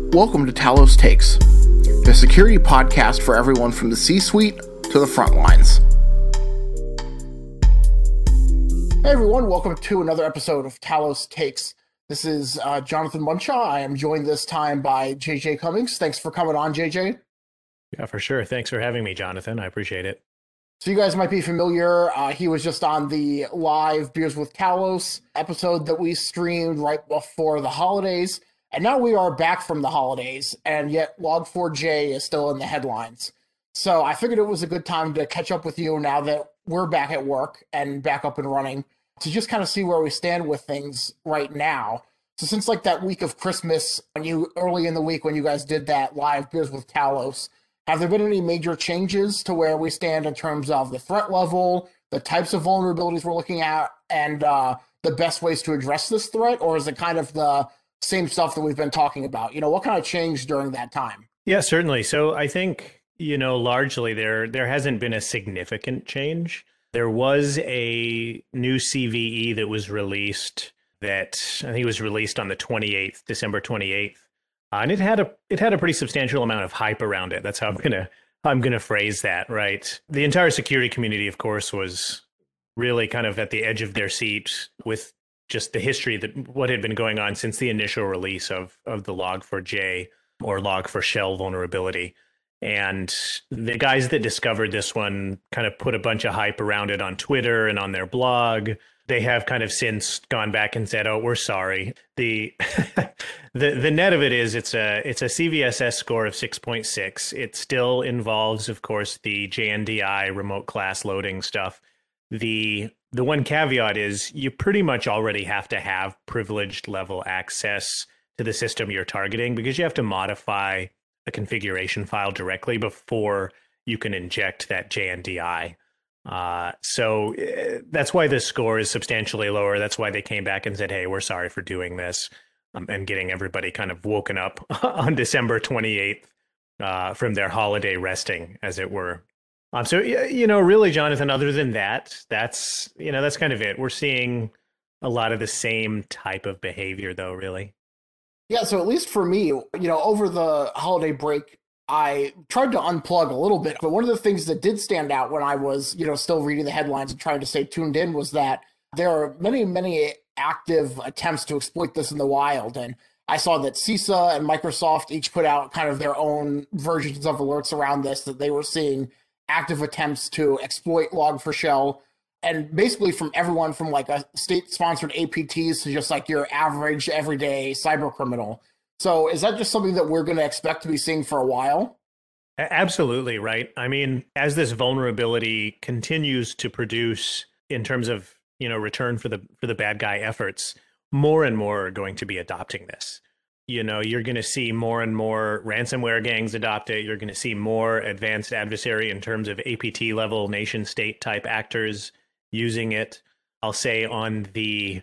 Welcome to Talos Takes, the security podcast for everyone from the C-suite to the front lines. Hey everyone, welcome to another episode of Talos Takes. This is Jonathan Munshaw. I am joined this time by JJ Cummings. Thanks for coming on, JJ. Yeah, for sure. Thanks for having me, Jonathan. I appreciate it. So you guys might be familiar. He was just on the live Beers with Talos episode that we streamed right before the holidays. And now we are back from the holidays, and yet Log4j is still in the headlines. So I figured it was a good time to catch up with you now that we're back at work and back up and running to just kind of see where we stand with things right now. So since like that week of Christmas, early in the week when you guys did that live Beers with Talos, have there been any major changes to where we stand in terms of the threat level, the types of vulnerabilities we're looking at, and the best ways to address this threat? Or is it kind of the same stuff that we've been talking about? What kind of changed during that time? Yeah, certainly. So I think, largely there hasn't been a significant change. There was a new CVE that was released that I think was released on the 28th, December 28th. And it had a pretty substantial amount of hype around it. That's how I'm gonna phrase that, right? The entire security community, of course, was really kind of at the edge of their seat with just the history that what had been going on since the initial release of the Log4j or Log4Shell vulnerability. And the guys that discovered this one kind of put a bunch of hype around it on Twitter and on their blog. They have kind of since gone back and said, "Oh, we're sorry." The the net of it is it's a CVSS score of 6.6. It still involves, of course, the JNDI remote class loading stuff. The one caveat is you pretty much already have to have privileged level access to the system you're targeting because you have to modify a configuration file directly before you can inject that JNDI. So that's why the score is substantially lower. That's why they came back and said, "Hey, we're sorry for doing this," and getting everybody kind of woken up on December 28th from their holiday resting, as it were. So, really, Jonathan, other than that, that's kind of it. We're seeing a lot of the same type of behavior, though, really. Yeah, so at least for me, over the holiday break, I tried to unplug a little bit. But one of the things that did stand out when I was, still reading the headlines and trying to stay tuned in was that there are many, many active attempts to exploit this in the wild. And I saw that CISA and Microsoft each put out kind of their own versions of alerts around this, that they were seeing active attempts to exploit Log4Shell, and basically from everyone from like a state-sponsored APTs to just like your average everyday cyber criminal. So is that just something that we're going to expect to be seeing for a while? Absolutely, right. I mean, as this vulnerability continues to produce in terms of, return for the bad guy efforts, more and more are going to be adopting this. You're going to see more and more ransomware gangs adopt it. You're going to see more advanced adversary in terms of APT level nation state type actors using it. I'll say on the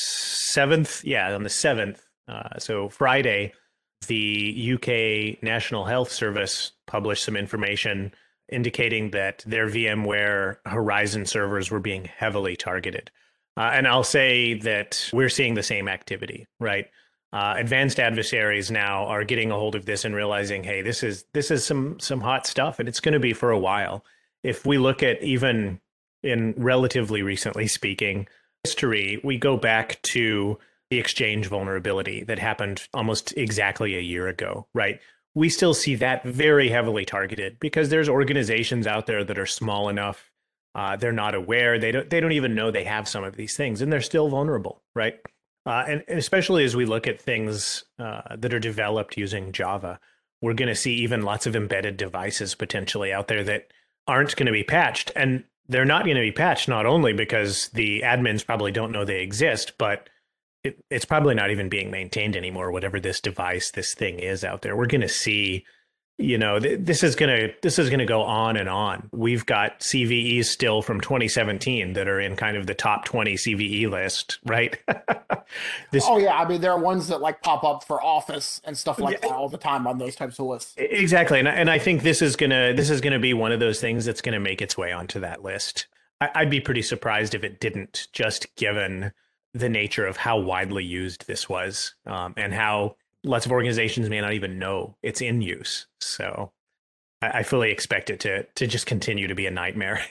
7th, so Friday, the UK National Health Service published some information indicating that their VMware Horizon servers were being heavily targeted. And I'll say that we're seeing the same activity, right? Advanced adversaries now are getting a hold of this and realizing, hey, this is some hot stuff, and it's going to be for a while. If we look at even in relatively recently speaking history, we go back to the Exchange vulnerability that happened almost exactly a year ago, right? We still see that very heavily targeted because there's organizations out there that are small enough, they're not aware, they don't even know they have some of these things, and they're still vulnerable, right? And especially as we look at things that are developed using Java, we're going to see even lots of embedded devices potentially out there that aren't going to be patched. And they're not going to be patched not only because the admins probably don't know they exist, but it's probably not even being maintained anymore, whatever this device, this thing is out there. We're going to see, this is going to go on and on. We've got CVEs still from 2017 that are in kind of the top 20 CVE list, right? I mean, there are ones that like pop up for Office and stuff like that all the time on those types of lists. Exactly. And I think this is gonna be one of those things that's going to make its way onto that list. I'd be pretty surprised if it didn't, just given the nature of how widely used this was, and how lots of organizations may not even know it's in use. So I fully expect it to just continue to be a nightmare.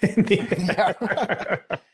Yeah.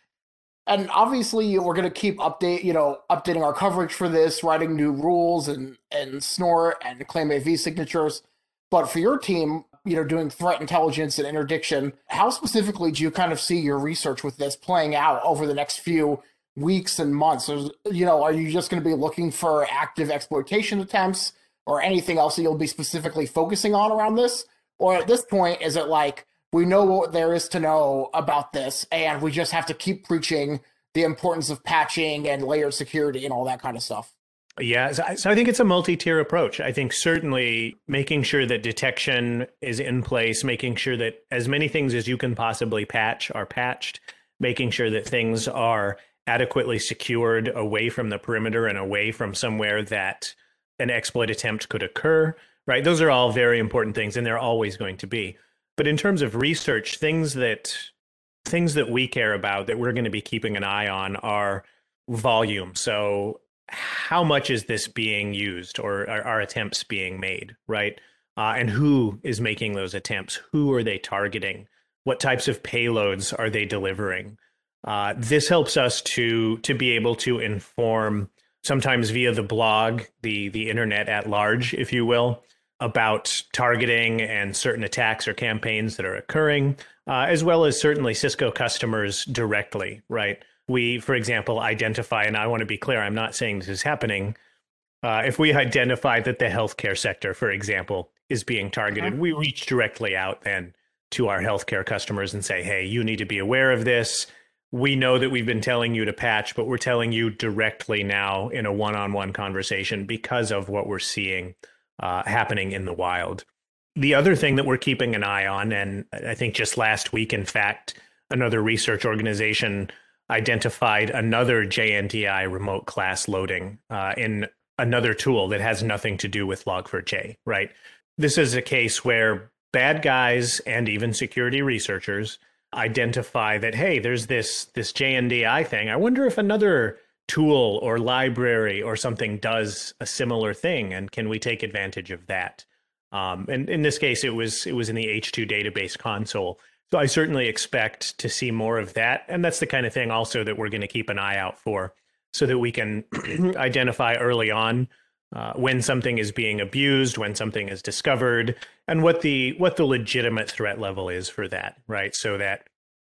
And obviously, we're going to keep updating our coverage for this, writing new rules and snort and claim AV signatures. But for your team, doing threat intelligence and interdiction, how specifically do you kind of see your research with this playing out over the next few weeks and months? Are you just going to be looking for active exploitation attempts or anything else that you'll be specifically focusing on around this? Or at this point, is it like, we know what there is to know about this, and we just have to keep preaching the importance of patching and layered security and all that kind of stuff? Yeah, so I think it's a multi-tier approach. I think certainly making sure that detection is in place, making sure that as many things as you can possibly patch are patched, making sure that things are adequately secured away from the perimeter and away from somewhere that an exploit attempt could occur, right? Those are all very important things, and they're always going to be. But in terms of research, things that we care about that we're going to be keeping an eye on are volume. So how much is this being used, or are attempts being made, right? And who is making those attempts? Who are they targeting? What types of payloads are they delivering? This helps us to be able to inform, sometimes via the blog, the internet at large, if you will, about targeting and certain attacks or campaigns that are occurring, as well as certainly Cisco customers directly, right? We, for example, identify, and I want to be clear, I'm not saying this is happening. If we identify that the healthcare sector, for example, is being targeted, we reach directly out then to our healthcare customers and say, hey, you need to be aware of this. We know that we've been telling you to patch, but we're telling you directly now in a one-on-one conversation because of what we're seeing happening in the wild. The other thing that we're keeping an eye on, and I think just last week, in fact, another research organization identified another JNDI remote class loading in another tool that has nothing to do with Log4j, right? This is a case where bad guys and even security researchers identify that, hey, there's this JNDI thing. I wonder if another tool or library or something does a similar thing, and can we take advantage of that? And in this case, it was in the H2 database console. So I certainly expect to see more of that. And that's the kind of thing also that we're going to keep an eye out for, so that we can identify early on when something is being abused, when something is discovered, and what the legitimate threat level is for that, right? So that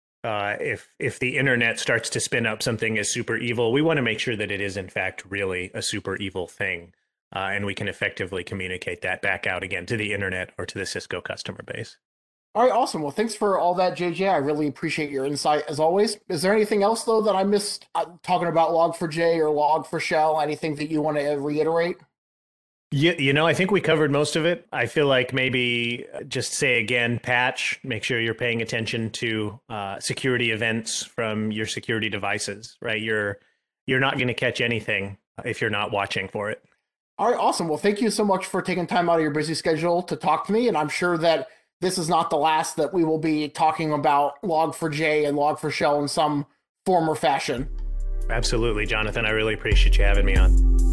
if the internet starts to spin up something as super evil, we want to make sure that it is in fact really a super evil thing, and we can effectively communicate that back out again to the internet or to the Cisco customer base. All right, awesome. Well, thanks for all that, JJ. I really appreciate your insight as always. Is there anything else though that I missed talking about Log4j or Log4Shell? Anything that you want to reiterate? Yeah, I think we covered most of it. I feel like maybe just say again, patch, make sure you're paying attention to security events from your security devices, right? You're not going to catch anything if you're not watching for it. All right, awesome. Well, thank you so much for taking time out of your busy schedule to talk to me. And I'm sure that this is not the last that we will be talking about Log4j and Log4Shell in some form or fashion. Absolutely, Jonathan. I really appreciate you having me on.